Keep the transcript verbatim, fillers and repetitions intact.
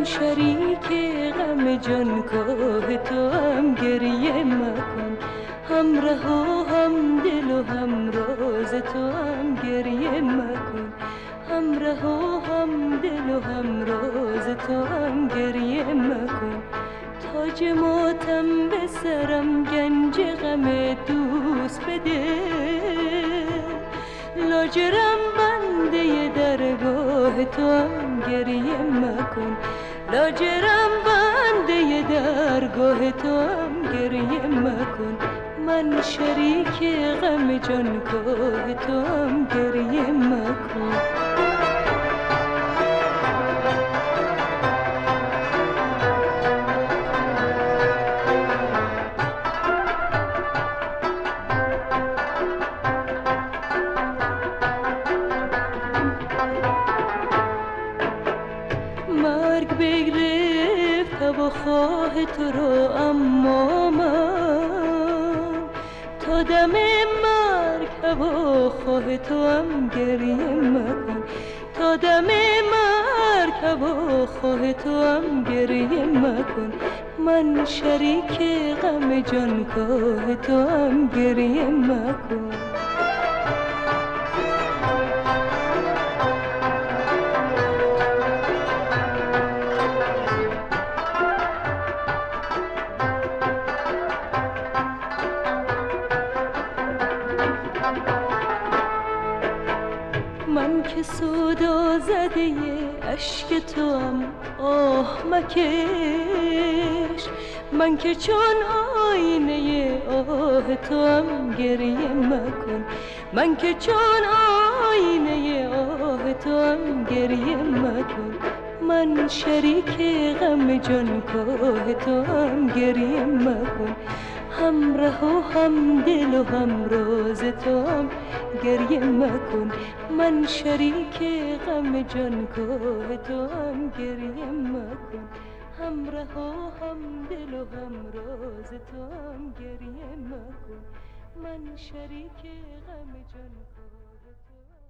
من شریک غم جانکاه تو هم، گریه مکن. همراه و هم دل و هم راز تو هم، گریه مکن. همراه و هم دل و هم راز تو هم، گریه مکن. تاج ماتم به سرم، گنج غم دوست بده. لاجرم بنده درگاه تو هم، گریه مکن. لاجرم بنده درگاه تو هم، گریه مکن. من شریک غم جانکاه تو هم، گریه مکن. مرگ بگرفت و خواه تو رو، اما من تا دم مرگ هوا خواه تو هم، گریه مکن. تا دم مرگ هوا خواه تو هم، گریه مکن. من شریک غم جانکاه تو هم، گریه مکن. من که سودا زده اشک تو هم، آه مکش. من که چون آینه آه تو هم، گریه مکن. من که چون آینه آه تو هم، گریه مکن. من شریک غم جانکاه تو هم، گریه مکن. همراه و هم دل و هم راز تو هم، گریه مکن. من شریک غم جانکاه تو هم، گریه مکن. همراه و هم دل و هم راز تو هم، گریه مکن. من شریک غم جانکاه تو هم.